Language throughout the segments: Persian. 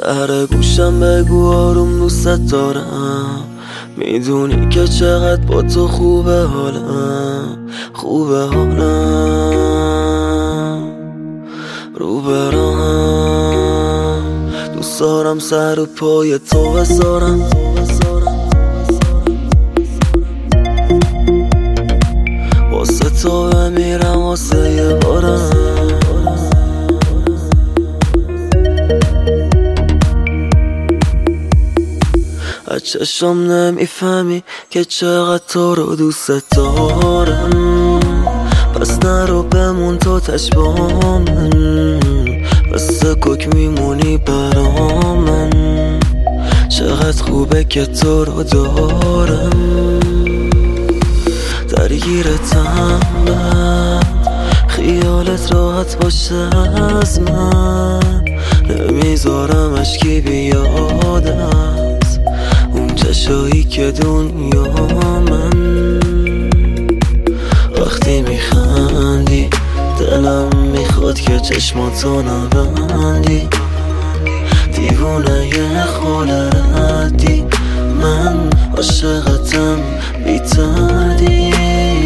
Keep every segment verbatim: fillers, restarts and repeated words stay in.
سر گوشم بگو آروم دوست دارم، میدونی که چقدر با تو خوبه حالم، خوبه حالم رو برم. دوست دارم سر و پای تو بذارم، واسه تو بمیرم واسه یه بارم. از چشم نمیفهمی که چقدر تو رو دوست دارم، پس نرو بمون تو تش با من، بسه کوک میمونی برا من. چقدر خوبه که تو رو دارم، درگیرتم من، خیالت راحت باشه از من، نمیذارم اشکی بیاد از اون چشایی که دنیا من. وقتی میخندی دلم میخواد که چشماتو نبندی، دیوونه یه خاله ردی، من عاشقتم بی تردید.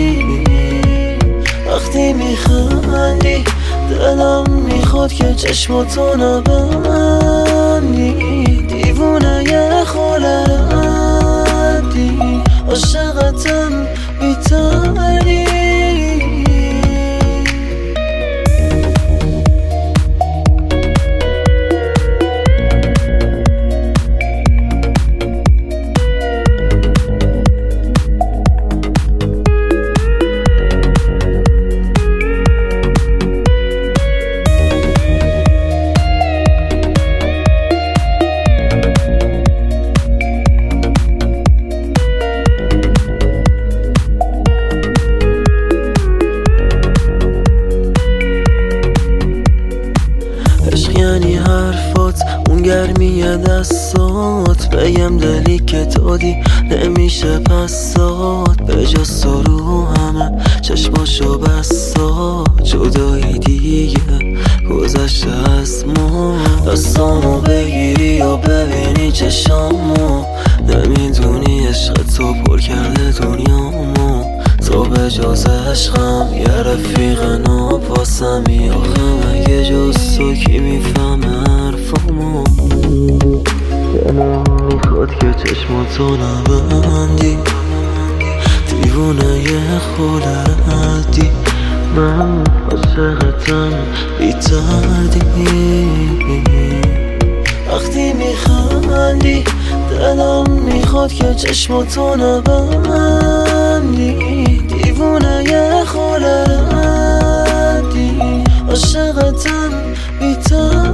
وقتی میخندی دلم میخواد که چشماتو نبندی، دیوونه یه خاله ردی، عاشقتم بی تردید. یعنی حرفات اون گرمی دستات، بگم دلی که دادی نمیشه پسات، به جز تو رو همه چشماشو بستا، جدایی دیگه گذشته از ما. دستامو بگیری و ببینی چشامو، نمیدونی عشق تو پر کرده دنیامو. تو به جز عشقم یه رفیق ناپاسمی، آخه مگه جز تو کی میفهمه حرفامو. دلم میخواد که چشماتو نبندی، دیوونه یه خاله ردی، من عاشقتم بی تردید. وقتی میخندی دلم میخواد که چشماتو نبندی، دیوونه یه خاله ردی، عاشقتم بی تردید.